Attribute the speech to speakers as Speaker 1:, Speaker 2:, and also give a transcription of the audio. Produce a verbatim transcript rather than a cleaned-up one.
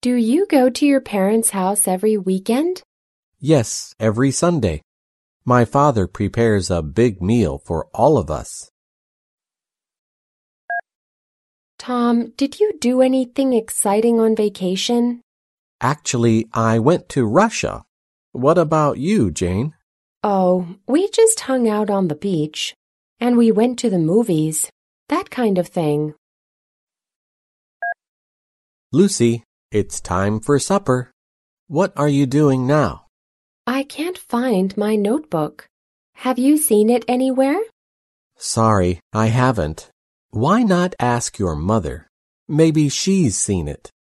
Speaker 1: Do you go to your parents' house every weekend?
Speaker 2: Yes, every Sunday. My father prepares a big meal for all of us.
Speaker 1: Tom, did you do anything exciting on vacation?
Speaker 2: Actually, I went to Russia. What about you, Jane?
Speaker 1: Oh, we just hung out on the beach. And we went to the movies. That kind of thing.
Speaker 2: Lucy, it's time for supper. What are you doing now?
Speaker 1: I can't find my notebook. Have you seen it anywhere?
Speaker 2: Sorry, I haven't. Why not ask your mother? Maybe she's seen it.